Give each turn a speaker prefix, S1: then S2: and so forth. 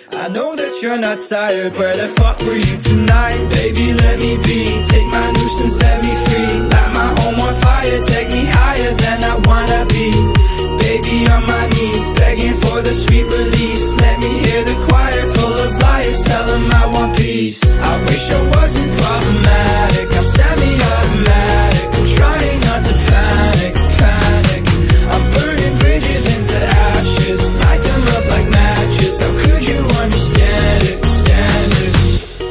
S1: I know that you're not tired. Where the fuck were you tonight? Baby, let me be. Take my noose and set me free. Light my home on fire. Take me